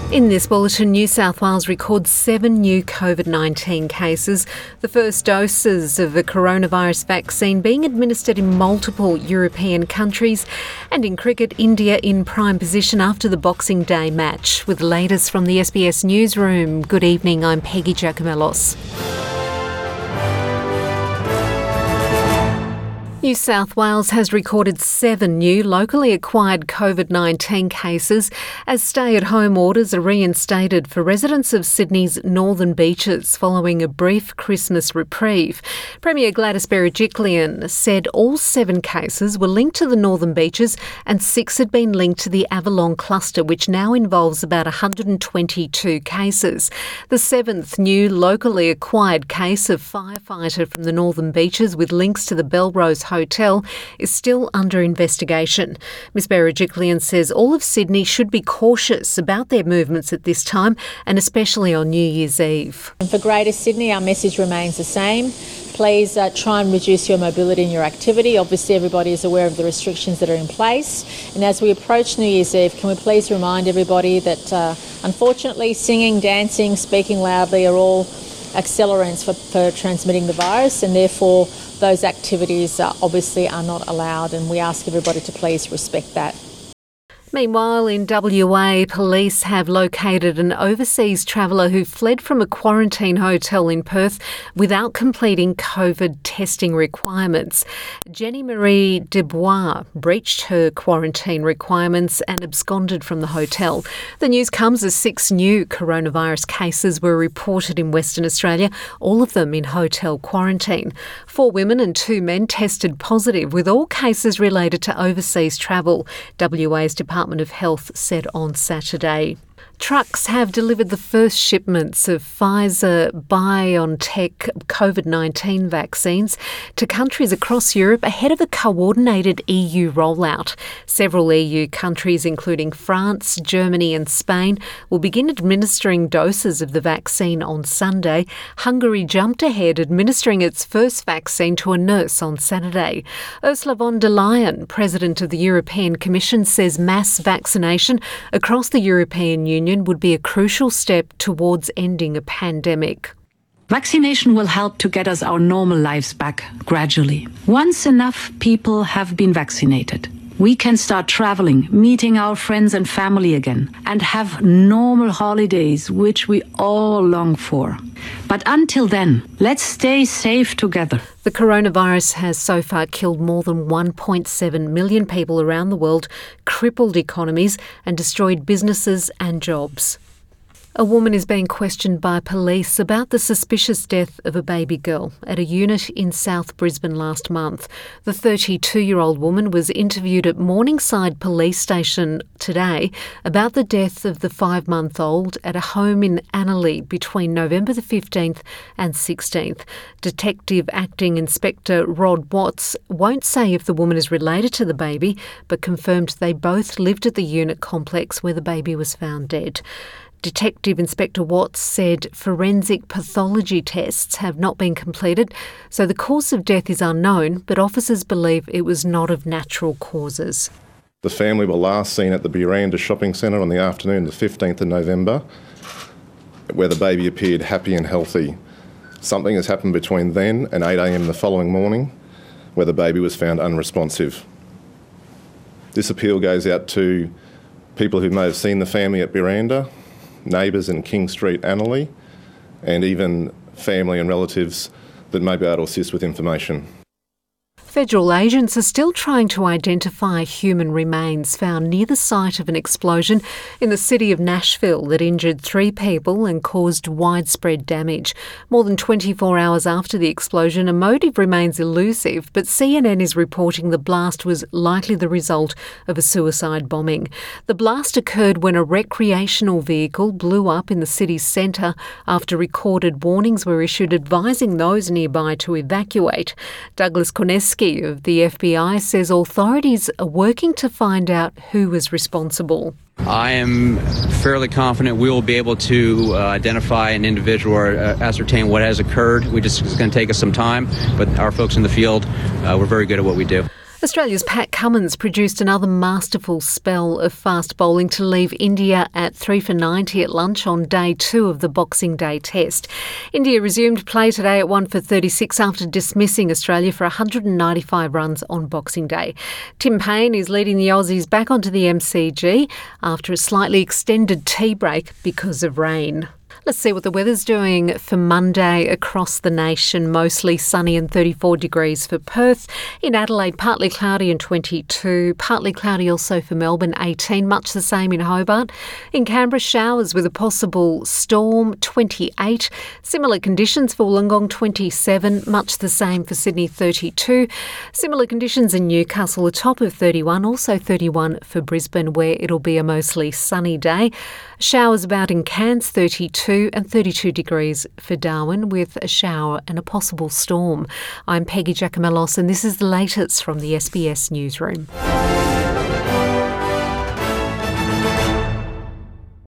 In this bulletin, New South Wales records 7 new COVID-19 cases, the first doses of the coronavirus vaccine being administered in multiple European countries, and in cricket, India in prime position after the Boxing Day match. With the latest from the SBS Newsroom, good evening, I'm Peggy Giacomellos. New South Wales has recorded 7 new locally acquired COVID-19 cases as stay-at-home orders are reinstated for residents of Sydney's northern beaches following a brief Christmas reprieve. Premier Gladys Berejiklian said all 7 cases were linked to the northern beaches and 6 had been linked to the Avalon cluster, which now involves about 122 cases. The 7th new locally acquired case of firefighter from the northern beaches with links to the Belrose Hotel is still under investigation. Ms Berejiklian says all of Sydney should be cautious about their movements at this time and especially on New Year's Eve. And for Greater Sydney, our message remains the same. Please try and reduce your mobility and your activity. Obviously, everybody is aware of the restrictions that are in place. And as we approach New Year's Eve, can we please remind everybody that unfortunately singing, dancing, speaking loudly are all accelerants for transmitting the virus, and therefore those activities obviously are not allowed, and we ask everybody to please respect that. Meanwhile, in WA, police have located an overseas traveller who fled from a quarantine hotel in Perth without completing COVID testing requirements. Jenny Marie Dubois breached her quarantine requirements and absconded from the hotel. The news comes as 6 new coronavirus cases were reported in Western Australia, all of them in hotel quarantine. 4 women and 2 men tested positive, with all cases related to overseas travel, WA's Department of Health said on Saturday. Trucks have delivered the first shipments of Pfizer-BioNTech COVID-19 vaccines to countries across Europe ahead of a coordinated EU rollout. Several EU countries, including France, Germany and Spain, will begin administering doses of the vaccine on Sunday. Hungary jumped ahead, administering its first vaccine to a nurse on Saturday. Ursula von der Leyen, President of the European Commission, says mass vaccination across the European Union would be a crucial step towards ending a pandemic. Vaccination will help to get us our normal lives back gradually. Once enough people have been vaccinated, we can start traveling, meeting our friends and family again, and have normal holidays, which we all long for. But until then, let's stay safe together. The coronavirus has so far killed more than 1.7 million people around the world, crippled economies, and destroyed businesses and jobs. A woman is being questioned by police about the suspicious death of a baby girl at a unit in South Brisbane last month. The 32-year-old woman was interviewed at Morningside Police Station today about the death of the 5-month-old at a home in Annerley between November the 15th and 16th. Detective Acting Inspector Rod Watts won't say if the woman is related to the baby, but confirmed they both lived at the unit complex where the baby was found dead. Detective Inspector Watts said forensic pathology tests have not been completed, so the cause of death is unknown, but officers believe it was not of natural causes. The family were last seen at the Buranda Shopping Centre on the afternoon of the 15th of November, where the baby appeared happy and healthy. Something has happened between then and 8 a.m. the following morning, where the baby was found unresponsive. This appeal goes out to people who may have seen the family at Buranda, neighbours in King Street, Annerley, and even family and relatives that may be able to assist with information. Federal agents are still trying to identify human remains found near the site of an explosion in the city of Nashville that injured 3 people and caused widespread damage. More than 24 hours after the explosion, a motive remains elusive, but CNN is reporting the blast was likely the result of a suicide bombing. The blast occurred when a recreational vehicle blew up in the city's centre after recorded warnings were issued advising those nearby to evacuate. Douglas Koneski of the FBI says authorities are working to find out who was responsible. I am fairly confident we will be able to identify an individual or ascertain what has occurred. It's going to take us some time, but our folks in the field, we're very good at what we do. Australia's Pat Cummins produced another masterful spell of fast bowling to leave India at 3 for 90 at lunch on day 2 of the Boxing Day Test. India resumed play today at 1 for 36 after dismissing Australia for 195 runs on Boxing Day. Tim Paine is leading the Aussies back onto the MCG after a slightly extended tea break because of rain. Let's see what the weather's doing for Monday across the nation. Mostly sunny and 34 degrees for Perth. In Adelaide, partly cloudy and 22. Partly cloudy also for Melbourne, 18. Much the same in Hobart. In Canberra, showers with a possible storm, 28. Similar conditions for Wollongong, 27. Much the same for Sydney, 32. Similar conditions in Newcastle, a top of 31. Also 31 for Brisbane, where it'll be a mostly sunny day. Showers about in Cairns, 32. And 32 degrees for Darwin with a shower and a possible storm. I'm Peggy Giacomellos and this is the latest from the SBS Newsroom.